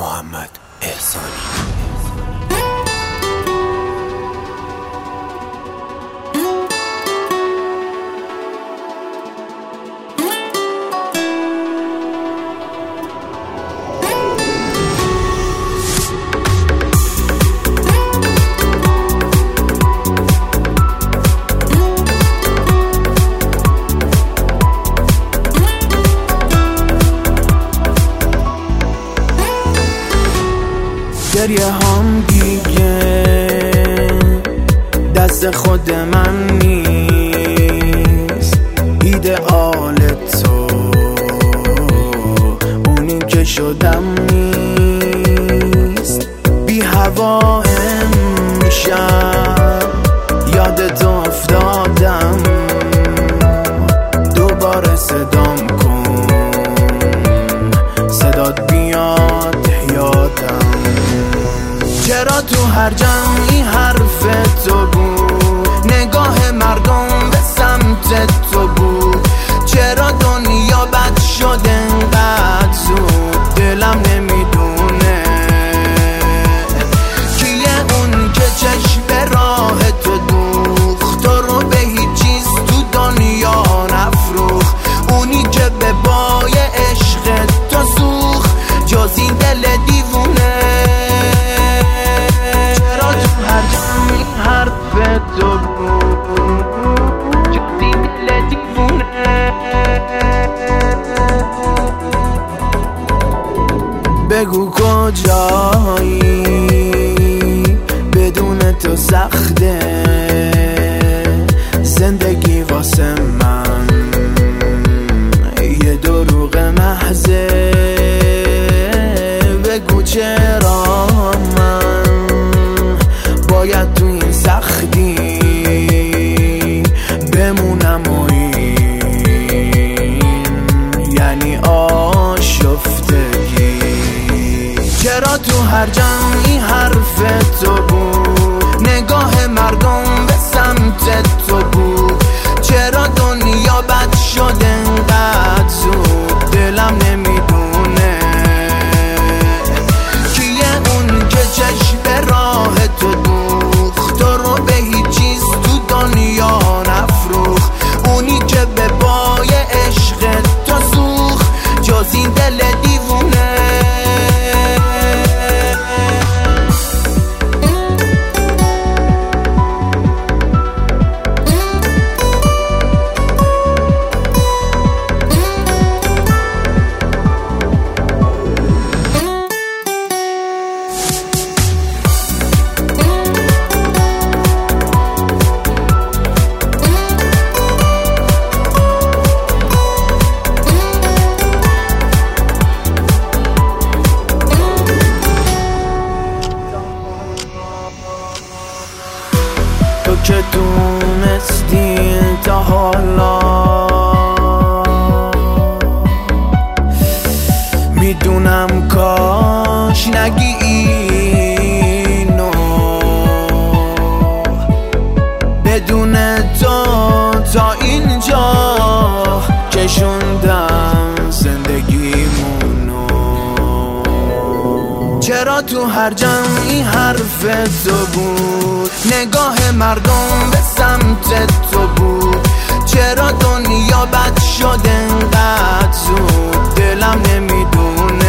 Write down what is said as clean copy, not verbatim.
محمد احسانی. گریه هم دیگه دست خود من نیست، ایدئال تو اونی که شدم نیست. بی هوا امشب یادت افتادم، دوباره صدام کن، صدات بیاد یادم. چرا تو هر جمعی حرف تو بود، نگاه مردم به سمت تو بود؟ چرا دنیا بد شد انقدر زود؟ دلم نمیدونه کیه اون که چشم راه تو دوخت، تو رو به هیچ چیز تو دنیا نفروخت. اونی که به بای عشق تو سوخت جز این دل دیوونه. تو بگو کجایی، بدون تو سخته زندگی واسه من، یه دروغ محضه. بگو چرا من باید تو این سختی بمونم و این یعنی آشفتگی. چرا تو هر جمعی حرف تو بود، نگاه مردم به سمت تو بود؟ چرا دنیا بد شد انقدر زود؟ دلم نمیدونه کیه اون که چشم راه تو دوخت، تو رو به هیچ چیز تو دنیا نفروخت. اونی که به بای عشق تو سوخت جز این دل دیوونه. تو که دونستی تا حالا، میدونم کاش نگی اینو، بدون تو تا اینجا کشوندم زندگیمونو. چرا تو هر جمعی حرف تو بود، نگاه مردم به سمت تو بود؟ چرا دنیا بد شد انقدر زود؟ دلم نمیدونه